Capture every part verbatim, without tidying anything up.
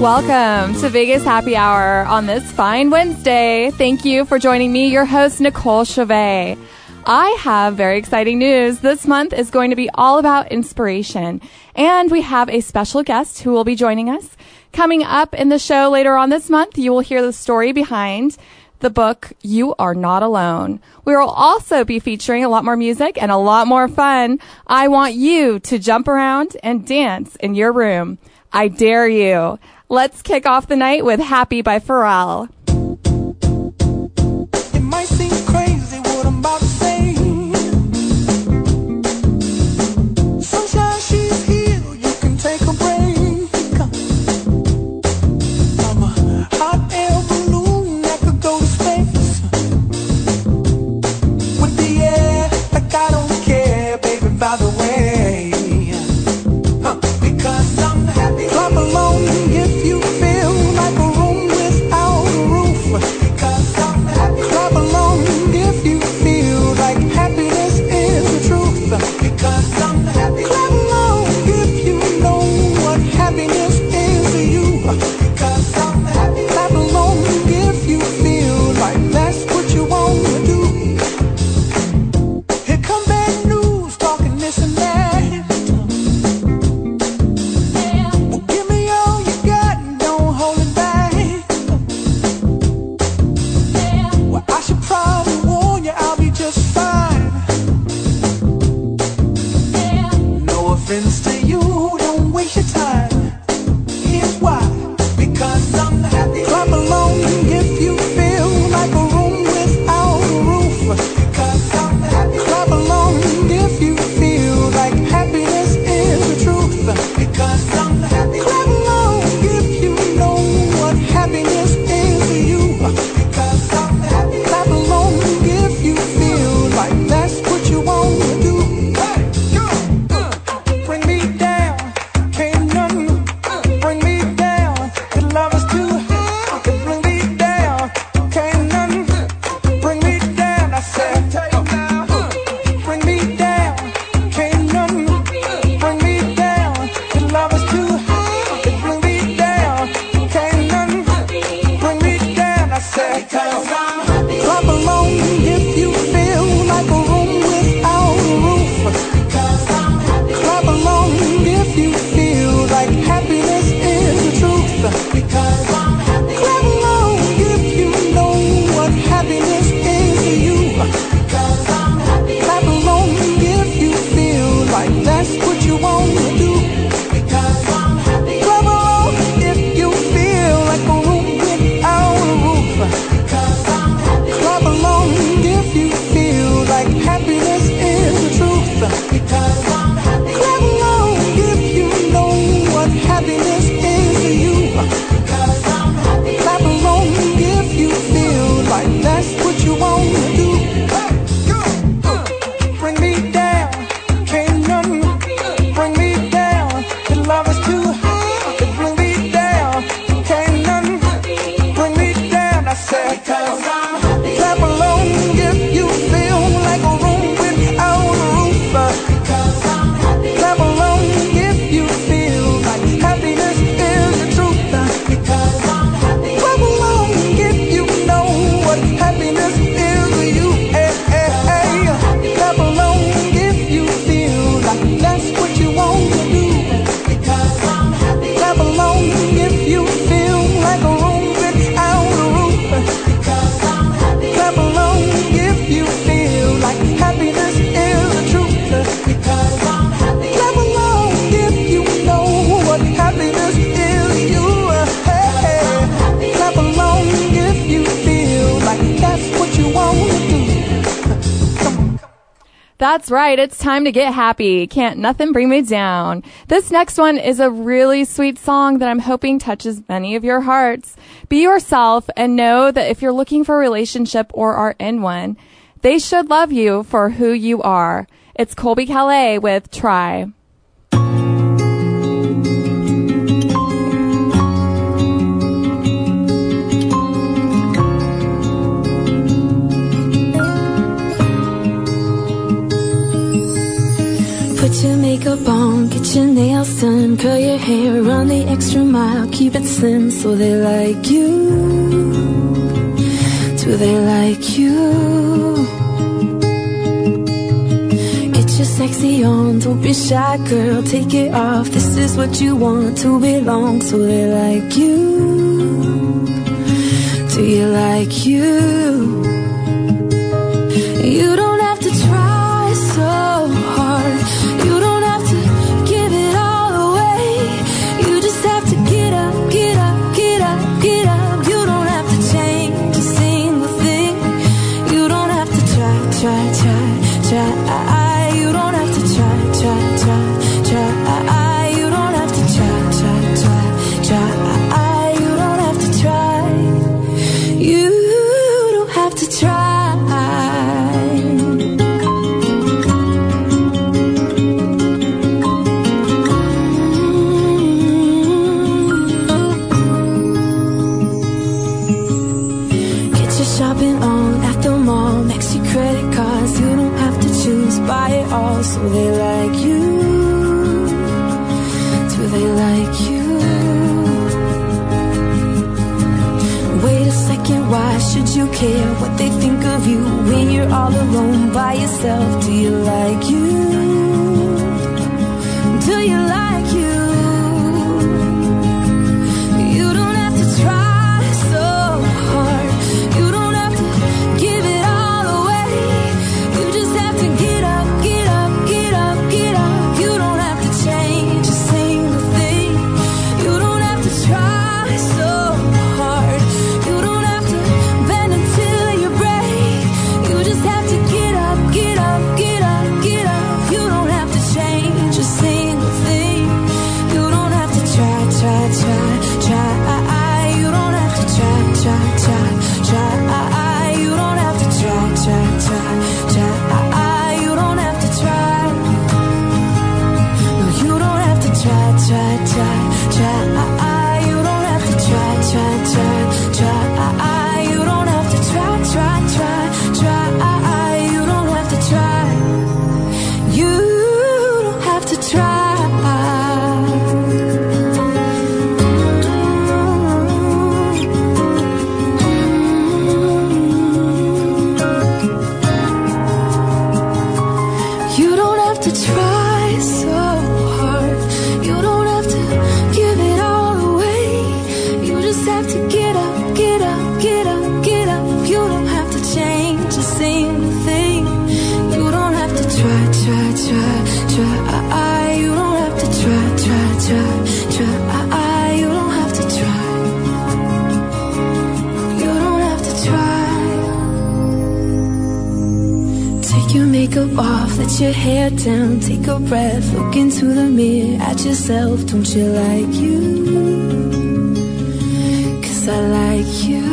Welcome to Vegas Happy Hour on this fine Wednesday. Thank you for joining me, your host, Nicole Chevet. I have very exciting news. This month is going to be all about inspiration, and we have a special guest who will be joining us. Coming up in the show later on this month, you will hear the story behind the book, You Are Not Alone. We will also be featuring a lot more music and a lot more fun. I want you to jump around and dance in your room. I dare you. Let's kick off the night with Happy by Pharrell. It might seem crazy what I'm about to say. Sunshine, she's here, you can take a break. I'm a hot air balloon that could go to space. With the air, like I don't care, baby, by the way. Huh. Because I'm happy. Clap along if you feel like a room without a roof. Because I'm happy. Clap along if you feel like happiness is the truth. Because I'm happy. Clap along if you know what happiness is to you. Because I'm happy. Clap along if you feel like that's what you want to do. Here come bad news, talking this and that. Well, give me all you got and don't hold it back. Well, I should probably warn you, I'll be just fine. No offense to you, don't waste your time. Here's why. Because I'm happy. Clap along if you feel like a room without a roof. Because I'm happy. Clap along if you feel like happiness is the truth. Because I'm happy. Clap along if you know what happiness is to you. Because I'm happy. Clap along if you feel like that's what you want to do. Hey, go, uh, bring me down, can't nothing bring me down. Your love is too high, bring me down, can't nothing bring me down. I said, bring me down, can't nothing bring me down. Your love is too high, bring me down, can't nothing bring me down. I said, clap along if you feel like a room without a roof. Clap along if you feel like happiness is the truth. Because clap along if you know what happiness is to you. Because clap along if you feel like that's what you want to do. Because clap along if you feel like a room without a roof. Clap along if you feel like happiness is the truth. Because clap along if you know what happiness is to you. Because clap along if you feel like that's what you want to do. Hey, go, uh, bring me down, can't nothing bring me down. Your love is too high, bring me down, can't nothing bring me down. I said, clap along if you feel like a room without a roof. Clap along if you feel like happiness is the truth. Clap along if you know what happiness is to you. Hey, hey, hey. Clap along if you feel like that's what you want to do. Clap along if you feel like a room without a roof. Clap along if you feel like happiness is the truth. Clap along if you know what happiness is to you. Hey, hey. Clap along if you feel like that's what you want to do. Come on. That's right. It's time to get happy. Can't nothing bring me down. This next one is a really sweet song that I'm hoping touches many of your hearts. Be yourself and know that if you're looking for a relationship or are in one, they should love you for who you are. It's Colby Calais with Try. Put your makeup on, get your nails done, curl your hair, run the extra mile, keep it slim so they like you. Do they like you? Get your sexy on, don't be shy, girl, take it off. This is what you want, to belong, so they like you. Do you like you? You don't have to try so hard. You don't have to give it all away. You just have to get up, get up, get up, get up. You don't have to change a single thing. You don't have to try, try, try, try. You don't have to try, try, try, try. You don't have to try, try, try, try. You don't have to try. You don't have to try. Shopping on at the mall, next your credit cards. You don't have to choose, buy it all, so they like you. Do they like you? Wait a second, why should you care what they think of you when you're all alone by yourself? Do you like you? Do you like you? You don't have to try so hard. You don't give it all away. You just have to get up, get up, get up, get up. You don't have to change a single thing. You don't have to try so hard. You don't have to bend until you break. You just have to get up, get up, get up, get up. You don't have to change a single thing. You don't have to try, try, try, try. You don't have to try, try, try, try. You don't have to try, try, try, try. You don't have to try. No, you don't have to try, try, try, try. You don't have to try, try, try, try. You don't have to try, try, try, try. You don't have to try. You don't have to try. You don't have to try so hard. You don't have to give it all away. You just have to get up, get up, get up, get up. You don't have to change a single thing. You don't have to try, try, try, try. You don't have to try, try, try, try. You don't have to try. You don't have to try. Take your makeup off, let your hair down, take a breath, look into the mirror at yourself. Don't you like you? 'Cause I like you.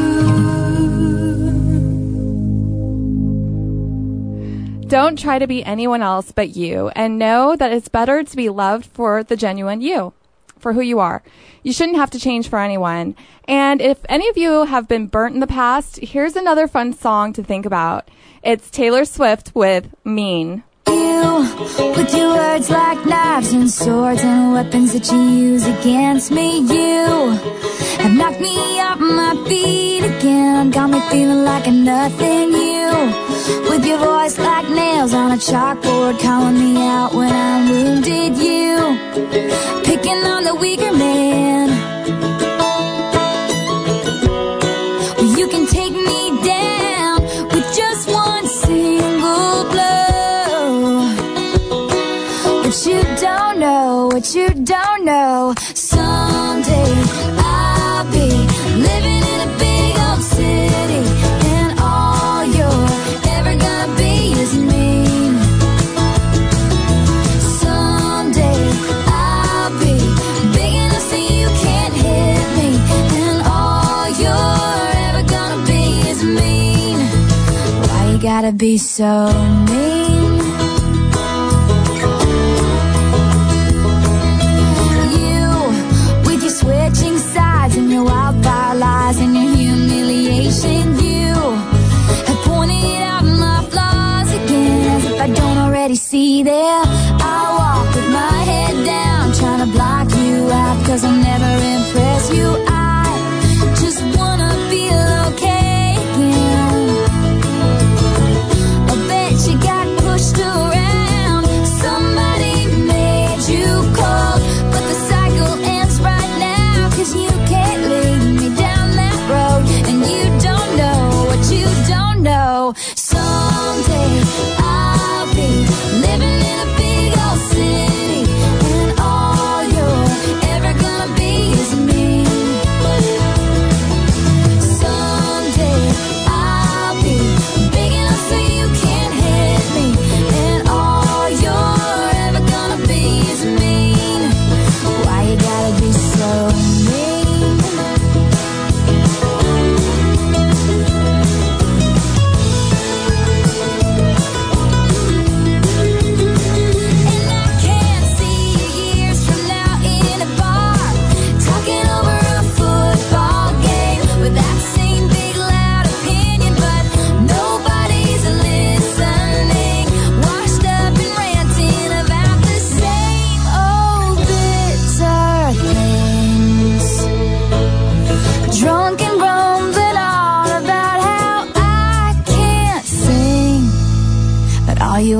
Don't try to be anyone else but you, and know that it's better to be loved for the genuine you, for who you are. You shouldn't have to change for anyone. And if any of you have been burnt in the past, here's another fun song to think about. It's Taylor Swift with Mean. You, with your words like knives and swords and weapons that you use against me. You have knocked me off my feet again, got me feeling like a nothing. You, with your voice like nails on a chalkboard, calling me out when I'm wounded. You, picking on the weaker man. Well, you can take me down with just one single blow. But you don't know, what you don't know. Someday I'll be living in a big old city, and all you're ever gonna be is mean. Someday I'll be big enough so you can't hit me, and all you're ever gonna be is mean. Why you gotta be so mean? Switching sides and your wildfire lies and your humiliation. You have pointed out my flaws again, as if I don't already see them. I walk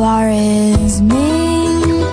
are is mean.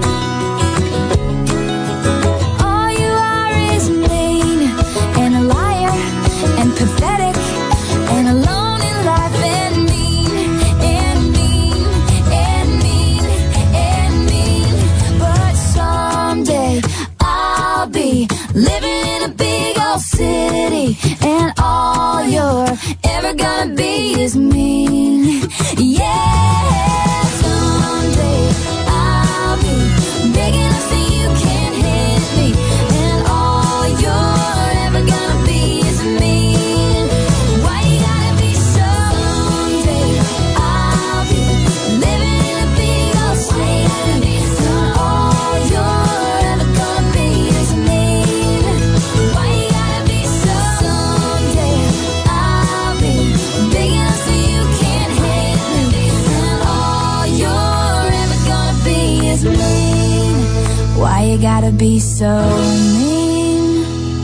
All you are is mean and a liar and pathetic and alone in life and mean and mean and mean and mean. But someday I'll be living in a big old city and all you're ever gonna be is mean. Yeah, someday I'll be big enough so you can't hit me and all you're ever gonna be is mean. Why you gotta be so? Someday I'll be living in a big old city and all you're ever gonna be is mean. Why you gotta be so? Someday I'll be big enough so you can't hate me and all you're ever gonna be is mean. Why you gotta be so mean?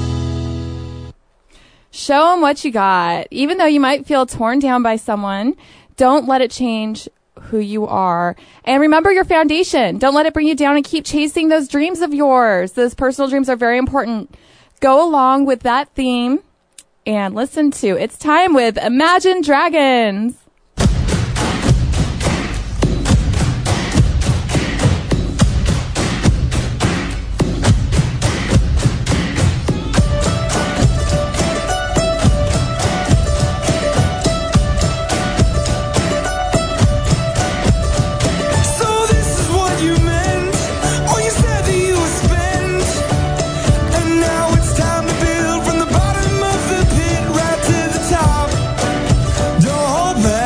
Show them what you got. Even though you might feel torn down by someone, don't let it change who you are. And remember your foundation. Don't let it bring you down and keep chasing those dreams of yours. Those personal dreams are very important. Go along with that theme and listen to It's Time with Imagine Dragons. So this is what you meant, or you said that you would spend. And now it's time to build from the bottom of the pit right to the top. Don't hold back.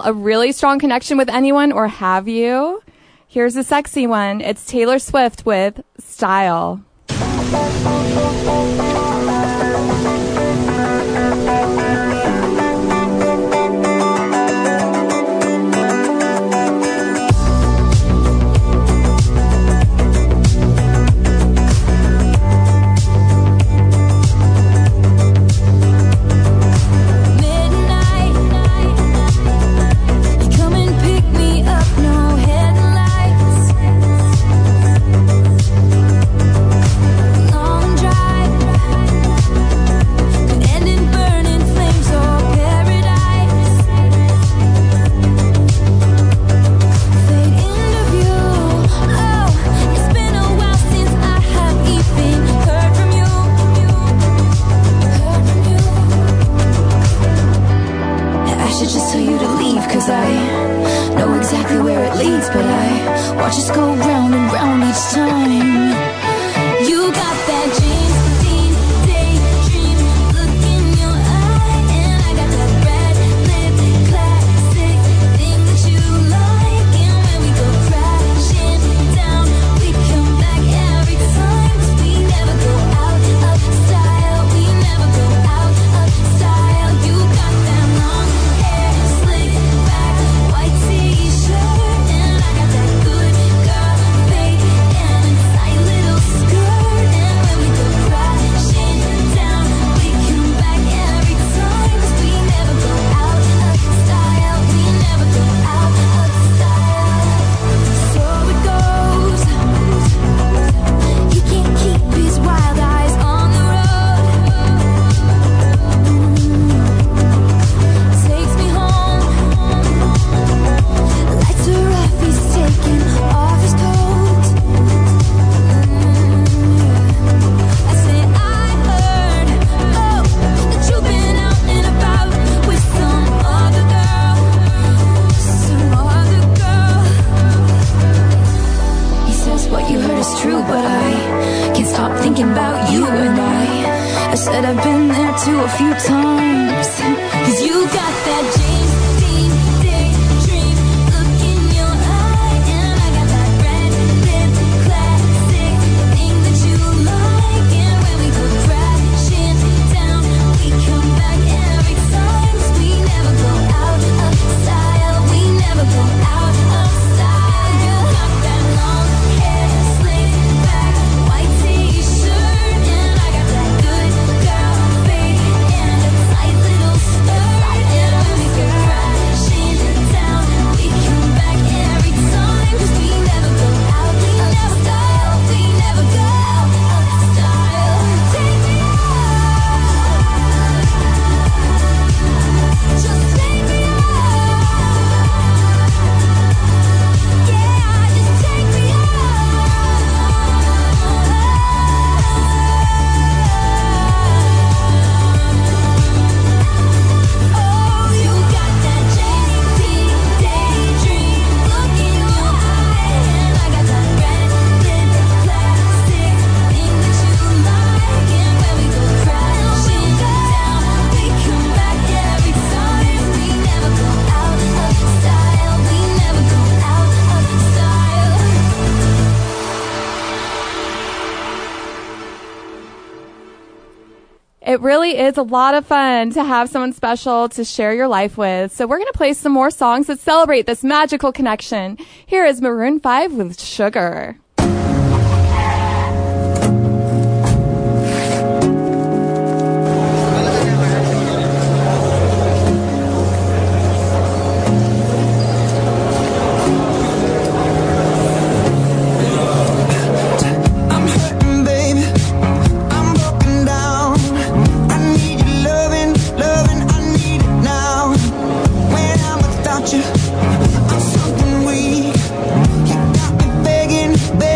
feel a really strong connection with anyone, or have you? Here's a sexy one. It's Taylor Swift with Style. It really is a lot of fun to have someone special to share your life with. So we're going to play some more songs that celebrate this magical connection. Here is Maroon five with Sugar. I'm something weak. You got me begging, begging.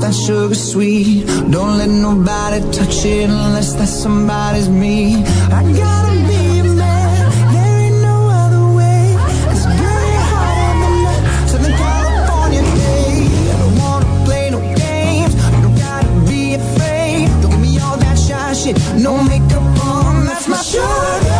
that sugar sweet. Don't let nobody touch it unless that somebody's me. I gotta be a man, there ain't no other way. It's very hot on the Southern California day. I don't wanna play no games, you don't gotta be afraid. Don't give me all that shy shit, no makeup on, that's my sugar.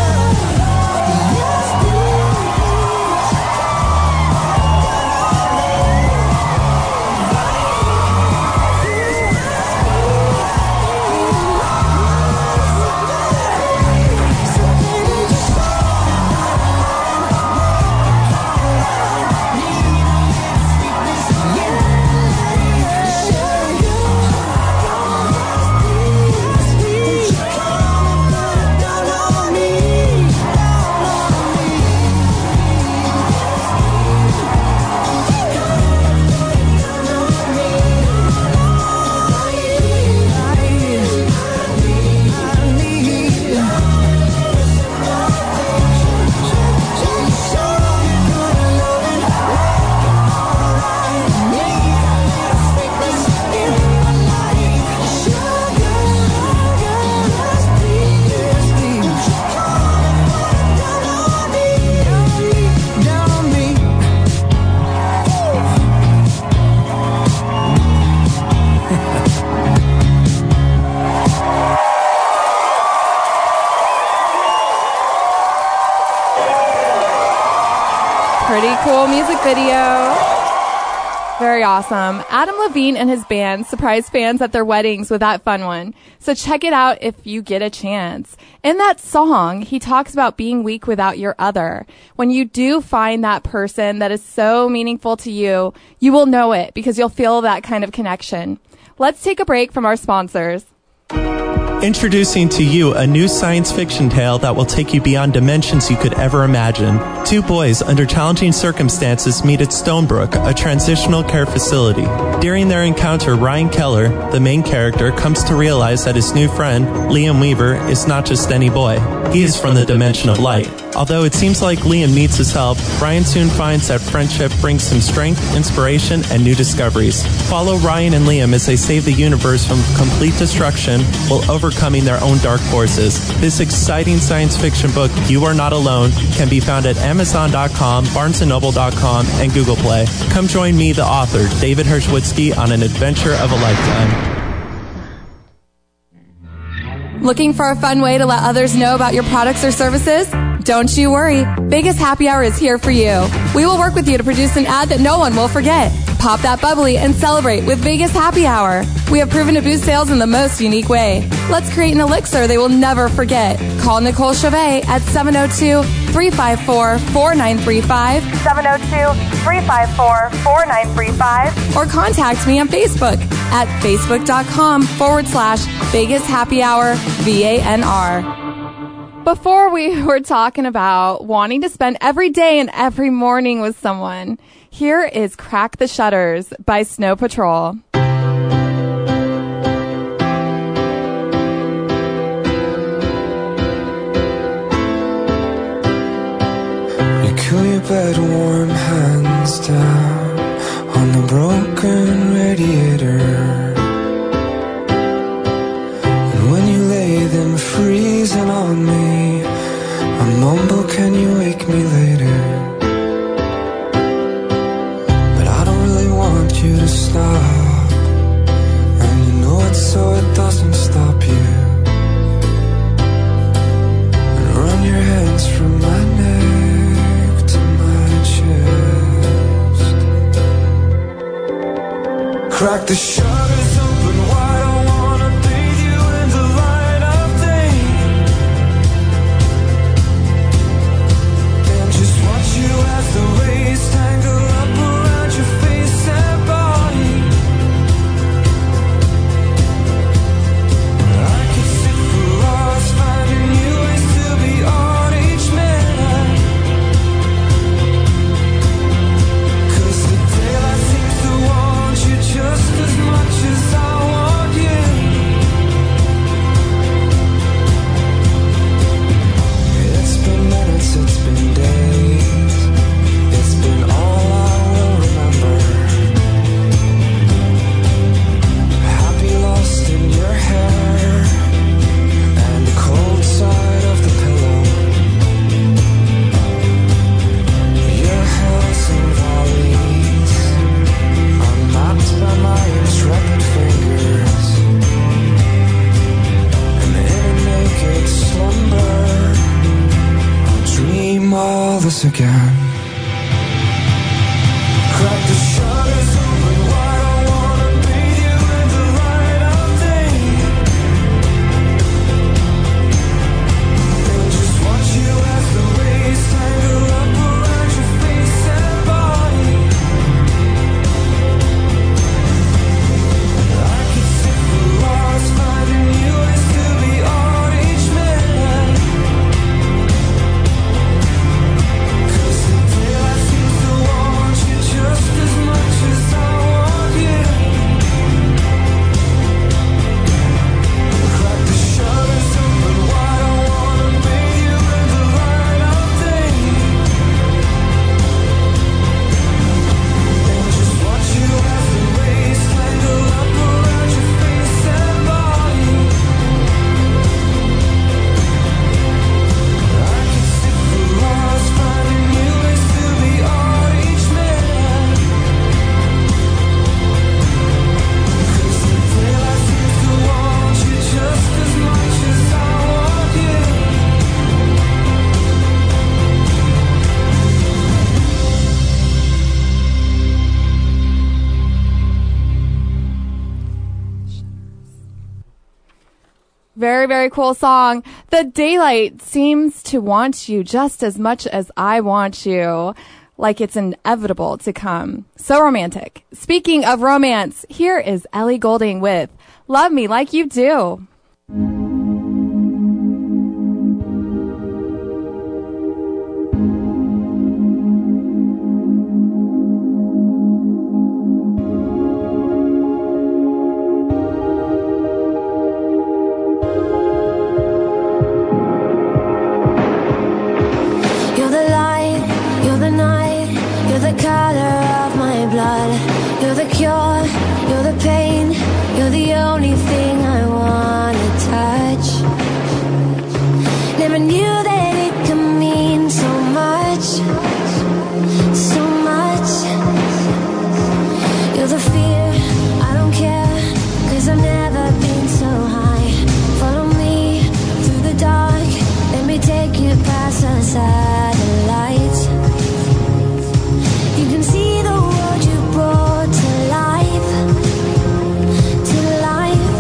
Pretty cool music video. Very awesome. Adam Levine and his band surprised fans at their weddings with that fun one. So check it out if you get a chance. In that song, he talks about being weak without your other. When you do find that person that is so meaningful to you, you will know it because you'll feel that kind of connection. Let's take a break from our sponsors. Introducing to you a new science fiction tale that will take you beyond dimensions you could ever imagine. Two boys under challenging circumstances meet at Stonebrook, a transitional care facility. During their encounter, Ryan Keller, the main character, comes to realize that his new friend, Liam Weaver, is not just any boy. He is from the dimension of light. Although it seems like Liam needs his help, Ryan soon finds that friendship brings him strength, inspiration, and new discoveries. Follow Ryan and Liam as they save the universe from complete destruction while overcoming their own dark forces. This exciting science fiction book, You Are Not Alone, can be found at Amazon dot com, Barnes and Noble dot com, and Google Play. Come join me, the author, David Hershwitzky, on an adventure of a lifetime. Looking for a fun way to let others know about your products or services? Don't you worry. Vegas Happy Hour is here for you. We will work with you to produce an ad that no one will forget. Pop that bubbly and celebrate with Vegas Happy Hour. We have proven to boost sales in the most unique way. Let's create an elixir they will never forget. Call Nicole Chevet at seven oh two, three five four, four nine three five, seven oh two, three five four, four nine three five, or contact me on Facebook at facebook.com forward slash Vegas Happy Hour V A N R. Before we were talking about wanting to spend every day and every morning with someone, here is Crack the Shutters by Snow Patrol. You cool your bed warm hands down on the broken radiator. And when you lay them freezing on me, I mumble, can you wake me later? But I don't really want you to stop, and you know it so it doesn't stop you. And run your hands from my neck to my chest. Crack the shutters open wide, I wanna bathe you in the light of day. And just watch you as the rays tangle up around your face and body. I could sit for hours finding new ways to be on each midnight. 'Cause the daylight seems to want you just as much once again. Crack the shutters open wide, I wanna bathe you in the light of day, and just watch you as the rays tangle up around your face and body. I could sit for hours finding new ways to be on each man, 'cause the daylight seems to want you just as much as I want you. Crack the shutters open wide, I wanna bathe you in the light of day, and just watch you as the rays tangle up around your face and body. I could sit for hours finding new ways to be on each man, 'cause the daylight seems to want you just as much as I want you. Very, very cool song. The daylight seems to want you just as much as I want you, like it's inevitable to come. So romantic. Speaking of romance, here is Ellie Goulding with Love Me Like You Do. You're the light, you're the night, you're the color of my blood. You're the cure, you're the pain, you're the only thing I wanna touch. Never knew that it could mean so much, so much. You're the fear, I don't care, 'cause I've never been so high. Follow me through the dark, let me take you past the satellites. You can see the world you brought to life, to life.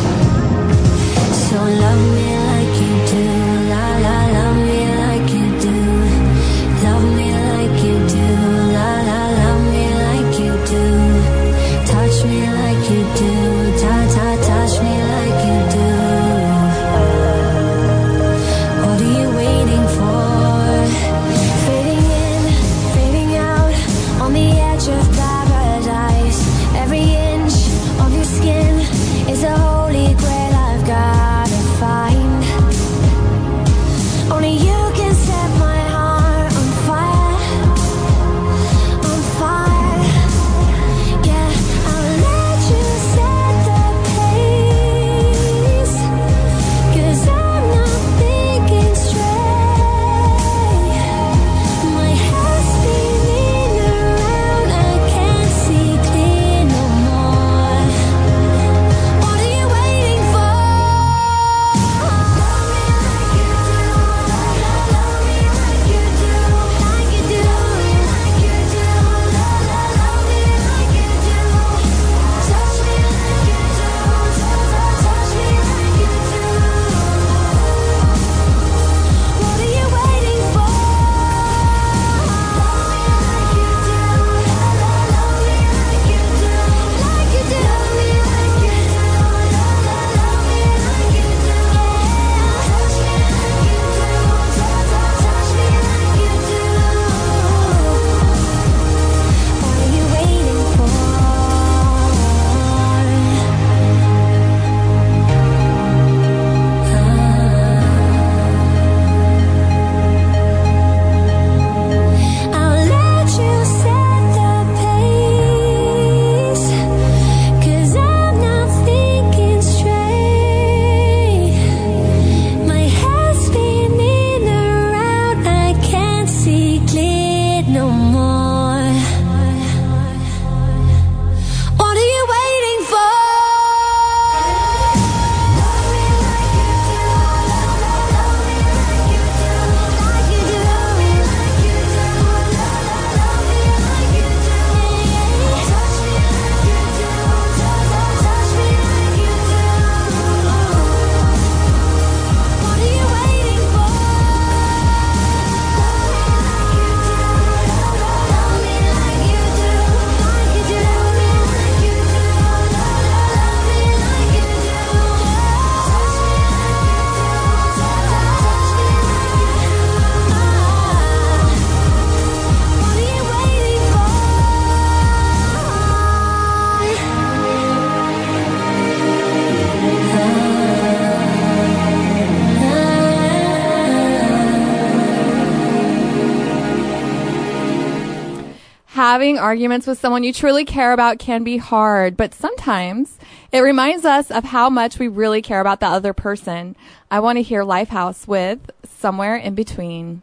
So love me like you do, la la, love me like you do. Love me like you do, la la, love me like you do. Touch me like you do, ta ta, touch me like you do. What are you waiting for? Fading in, fading out, on the edge of paradise. Every inch of your skin is a holy grail I've gotta find. Having arguments with someone you truly care about can be hard, but sometimes it reminds us of how much we really care about the other person. I want to hear Lifehouse with Somewhere in Between.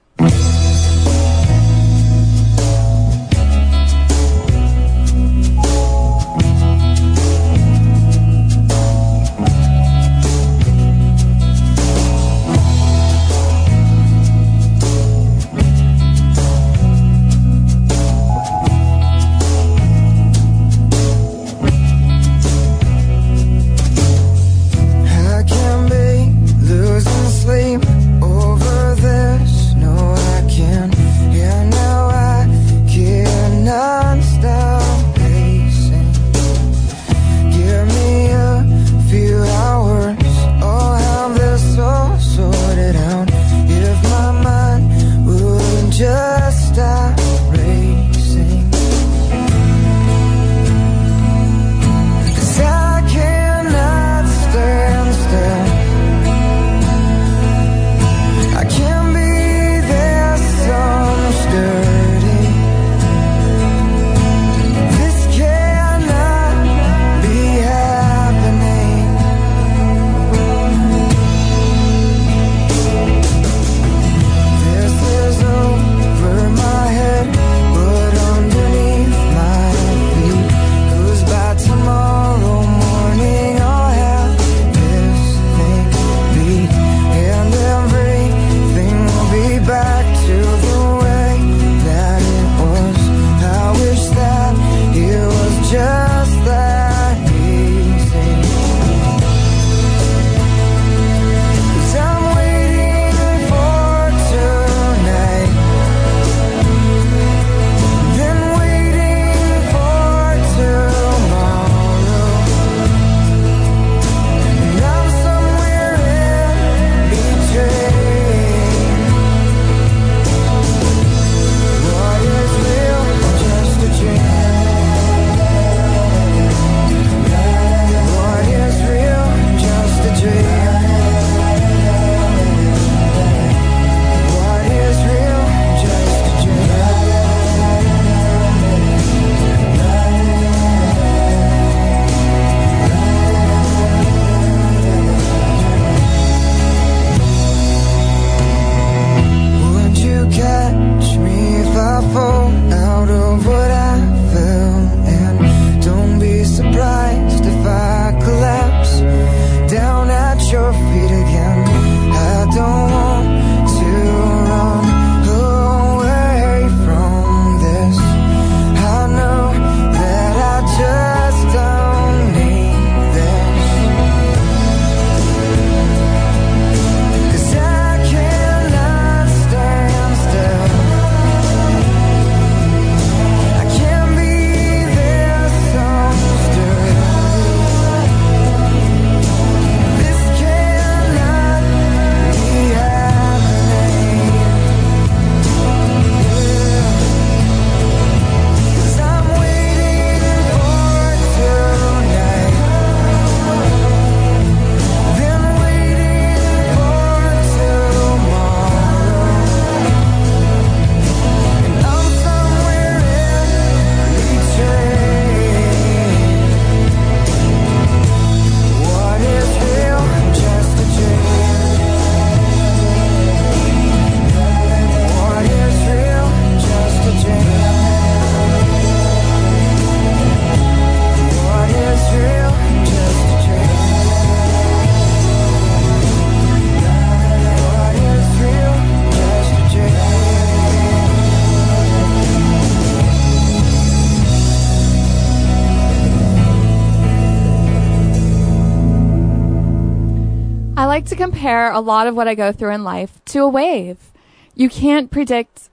like to compare a lot of what I go through in life to a wave. You can't predict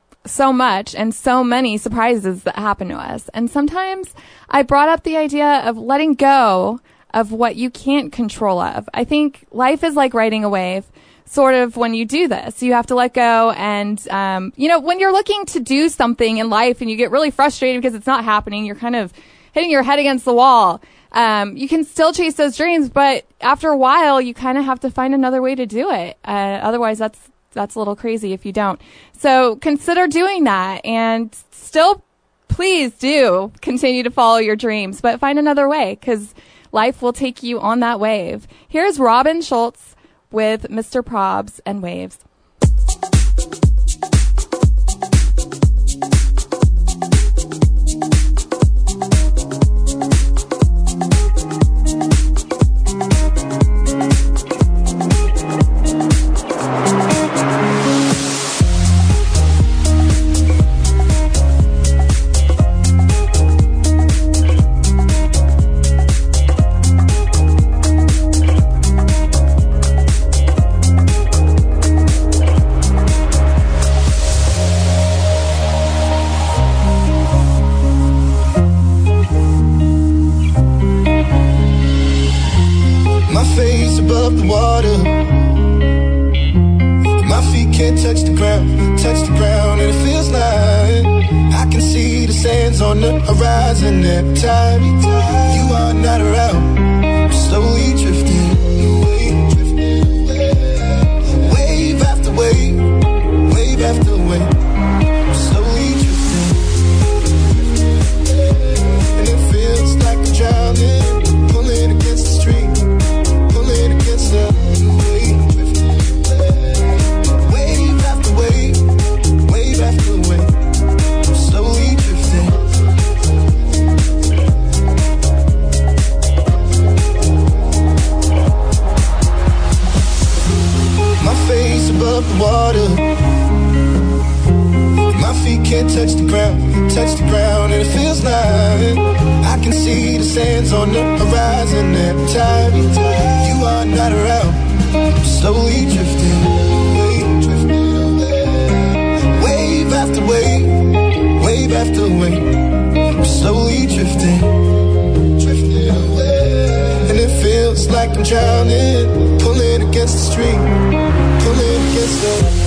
so much and so many surprises that happen to us. And sometimes I brought up the idea of letting go of what you can't control of. I think life is like riding a wave. Sort of when you do this, you have to let go. And, um, you know, when you're looking to do something in life and you get really frustrated because it's not happening, you're kind of hitting your head against the wall. Um, you can still chase those dreams, but after a while, you kind of have to find another way to do it. Uh, otherwise, that's that's a little crazy if you don't. So consider doing that and still please do continue to follow your dreams, but find another way because life will take you on that wave. Here's Robin Schultz with Mister Probs and Waves. Horizon every time you are not around, I'm slowly drifting away, drifting away. Wave after wave, wave after wave, I'm slowly drifting, and it feels like I'm drowning, pulling against the stream, pulling against the wave, drifting away. Wave after wave, wave after wave, I'm slowly drifting. Above the water, my feet can't touch the ground, touch the ground, and it feels like I can see the sands on the horizon every time you are not around. I'm slowly drifting away, drifting away. Wave after wave, wave after wave, I'm slowly drifting, drifting away. And it feels like I'm drowning, pulling against the stream, pulling against the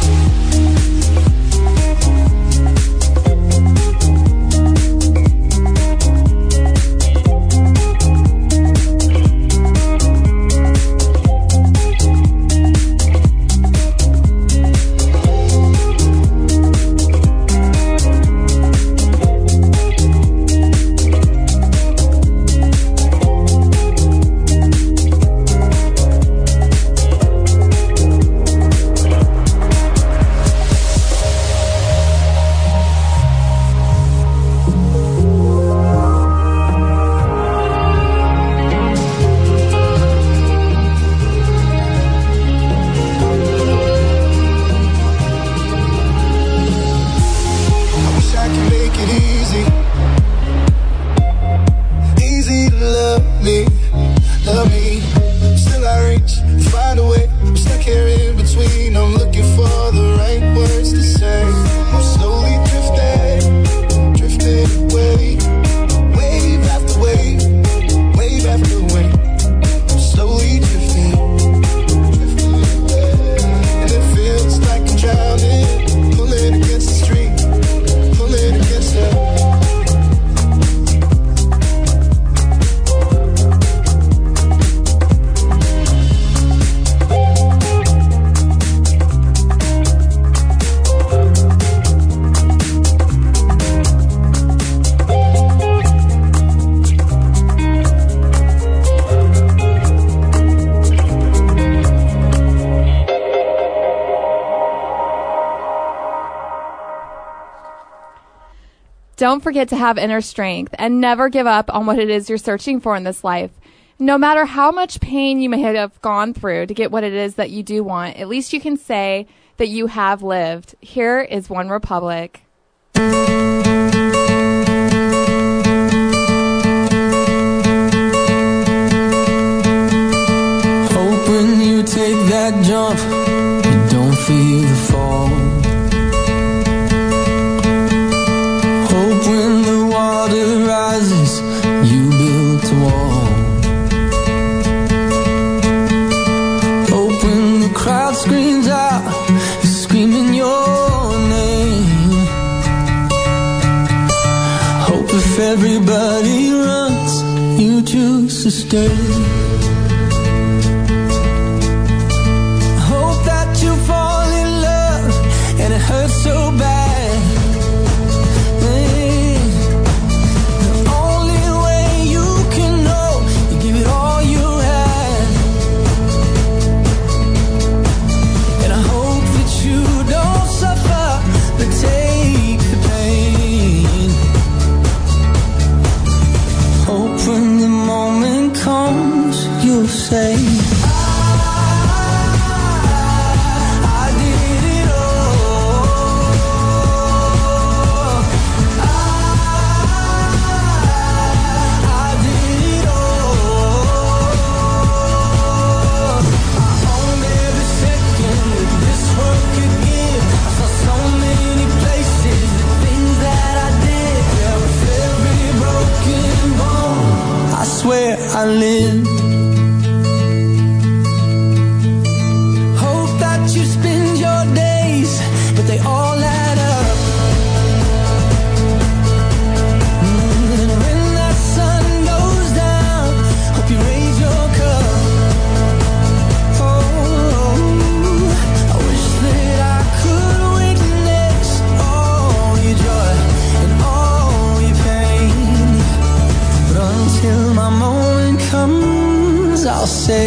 Don't forget to have inner strength and never give up on what it is you're searching for in this life. No matter how much pain you may have gone through to get what it is that you do want, at least you can say that you have lived. Here is One Republic. Hope when you take that jump, you don't feel the fall. Hope when the water rises, you build a wall. Hope when the crowd screams out, you're screaming your name. Hope if everybody runs, you choose to stay. And it hurts so bad. live. Hope that you spend your days, but they all add up. Mm, and when that sun goes down, hope you raise your cup. Oh, I wish that I could witness all your joy and all your pain, but until my moment comes, I'll say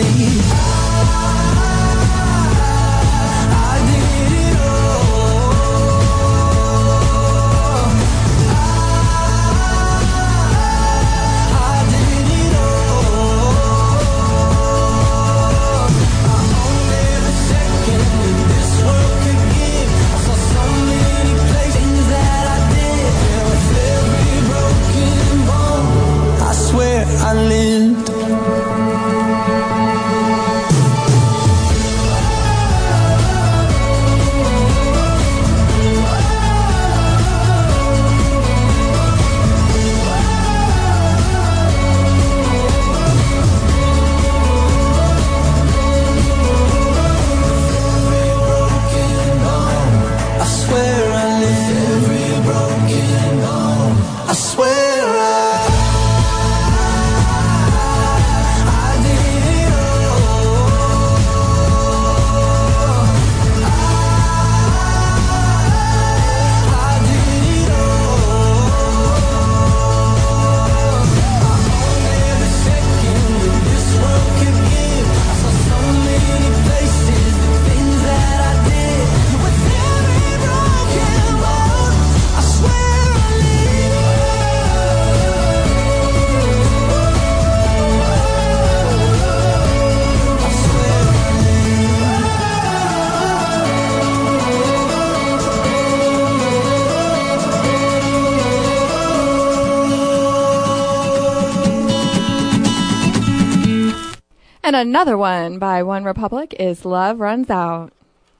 I lived. I swear I lived. Every broken bone. I swear I And another one by One Republic is Love Runs Out.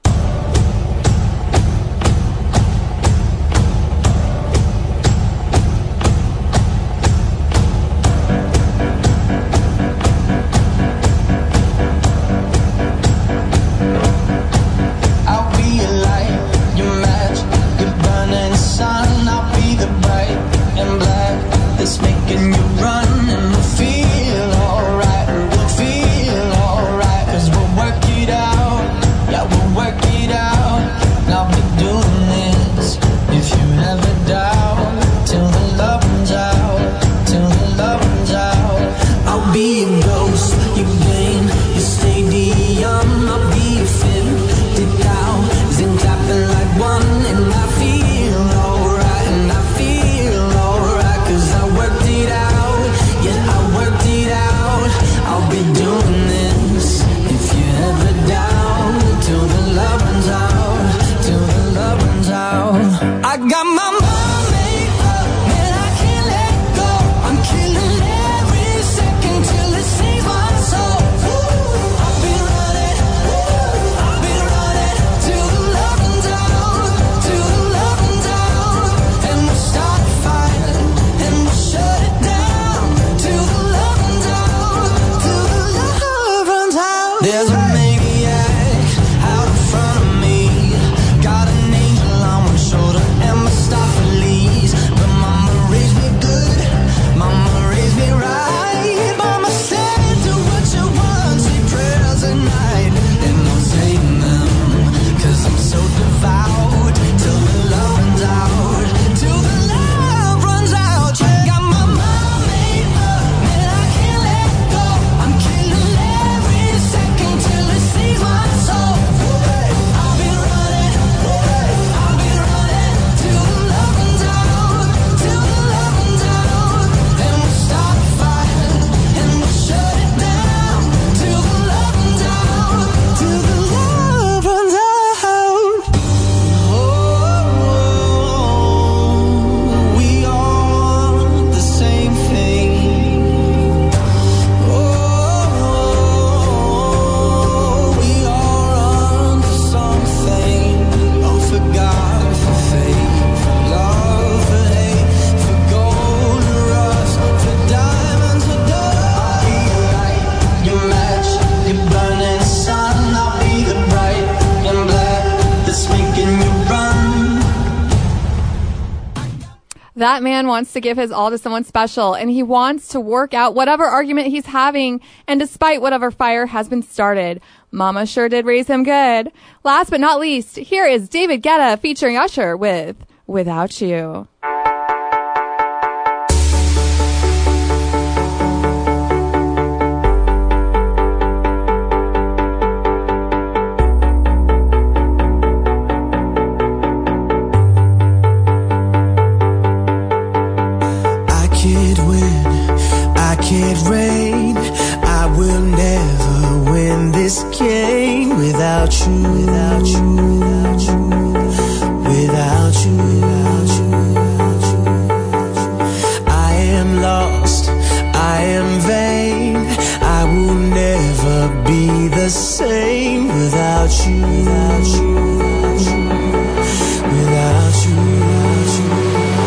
I'll be your light, your match, your burning sun. I'll be the bright and black that's making you run, and we'll feel alright. We'll feel alright, 'cause we'll work it out. Yeah, we'll That man wants to give his all to someone special, and he wants to work out whatever argument he's having, and despite whatever fire has been started. Mama sure did raise him good. Last but not least, here is David Guetta featuring Usher with Without You. Can't rain, I will never win this game without you, without you, without you, without you, without you, without you. I am lost, I am vain, I will never be the same without you, without you, without you, without you, without you.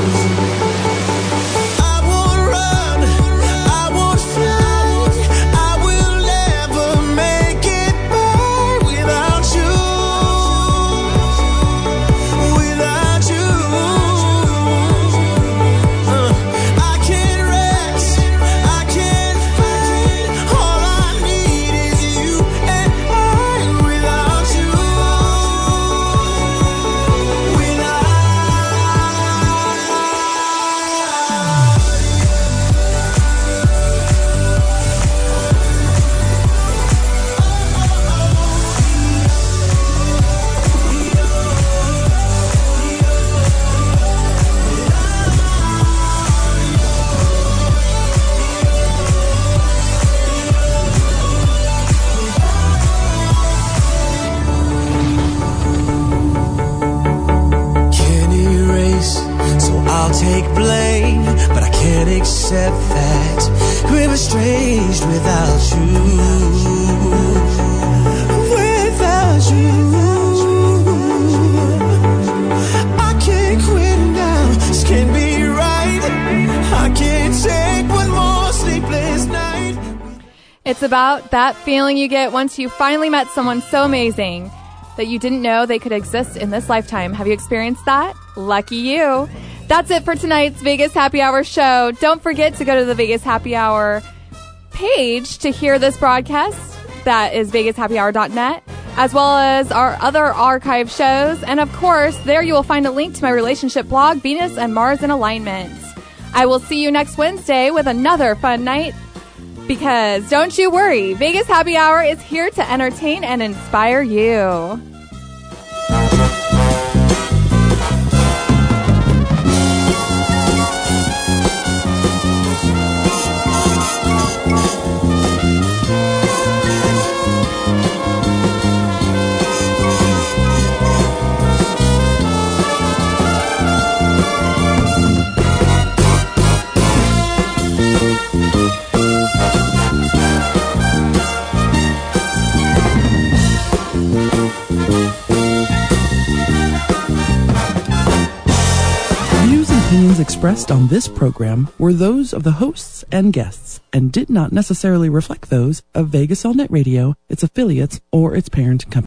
Take blame, but I can't accept that we're estranged without you. Without you, I can't quit now. This can't be right. I can't take one more sleepless night. It's about that feeling you get once you finally met someone so amazing that you didn't know they could exist in this lifetime. Have you experienced that? Lucky you. That's it for tonight's Vegas Happy Hour show. Don't forget to go to the Vegas Happy Hour page to hear this broadcast. That is vegas happy hour dot net, as well as our other archive shows. And of course, there you will find a link to my relationship blog, Venus and Mars in Alignment. I will see you next Wednesday with another fun night. Because don't you worry, Vegas Happy Hour is here to entertain and inspire you. Opinions expressed on this program were those of the hosts and guests and did not necessarily reflect those of Vegas All Net Radio, its affiliates, or its parent company.